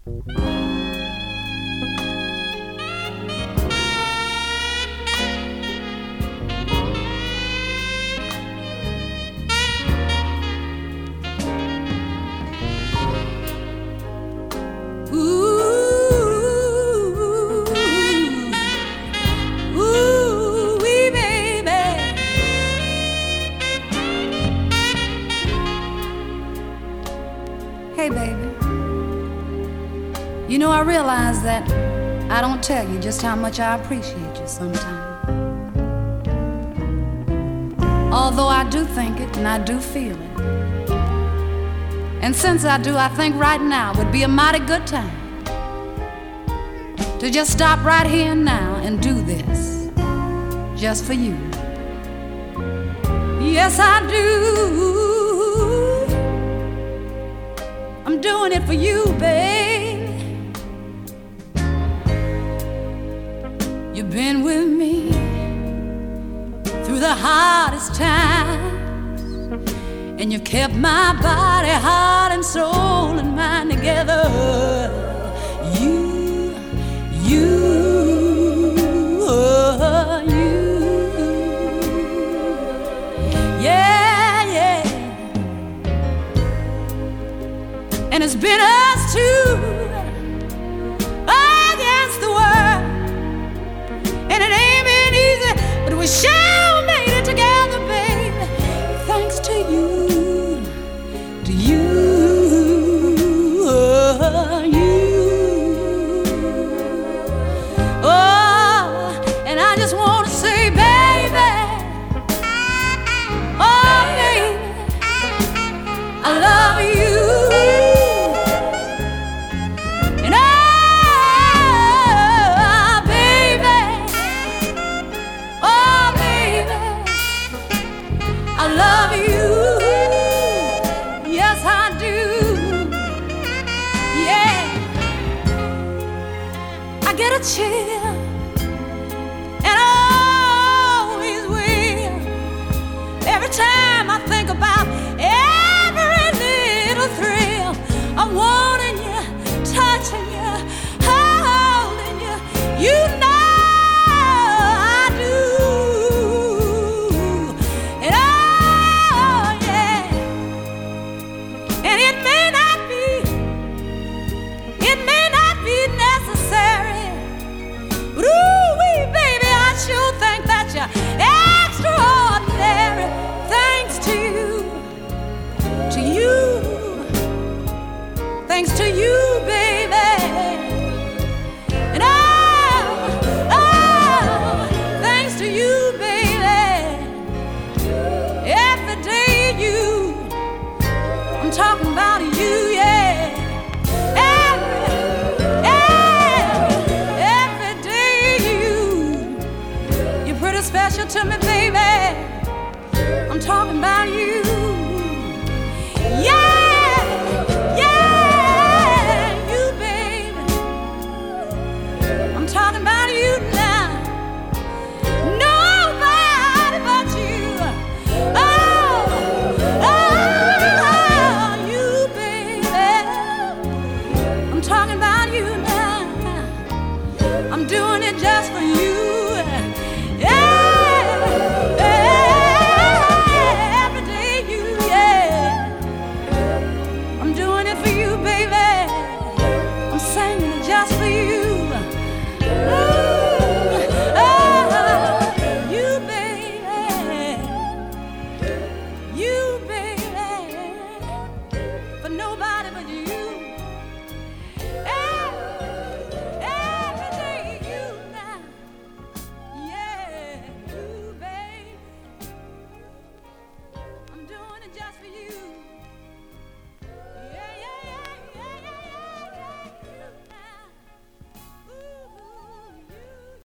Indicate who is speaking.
Speaker 1: Hey, baby. You know, I realize that I don't tell you just how much I appreciate you sometimes. Although I do think it and I do feel it. And since I do, I think right now would be a mighty good time to just stop right here and now and do this just for you. Yes, I do. I'm doing it for you, babe. You've been with me through the hardest times, and you kept my body, heart, and soul and mind together. And it's been us two against the world, and it ain't been easy, but we sure made it together, baby. Thanks to you, to you, and I just want to say, baby, oh, baby, I love you. Chill, and I always will. Every time I think about every little thrill, I'm wanting you, touching you, holding you. You know I do. And oh yeah, and it may not be necessary. Ooh-wee, baby, I sure think that you're extraordinary. Thanks to you, thanks to you, baby. And thanks to you, baby. Every day I'm talking about you, yeah. Special to me, baby. I'm talking about you. Yeah, you, baby. I'm talking about you now. Nobody but you. Oh, you, baby. I'm talking about you now.